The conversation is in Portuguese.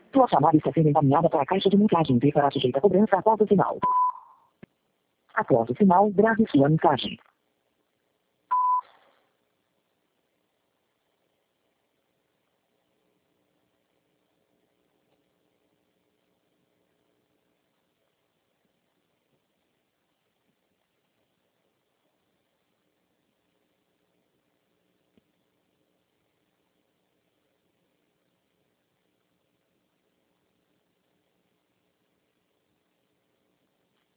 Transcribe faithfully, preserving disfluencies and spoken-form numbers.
Tua chamada está sendo encaminhada para a caixa de mensagem e será sujeita a cobrança após o sinal. Após o sinal, grave sua mensagem.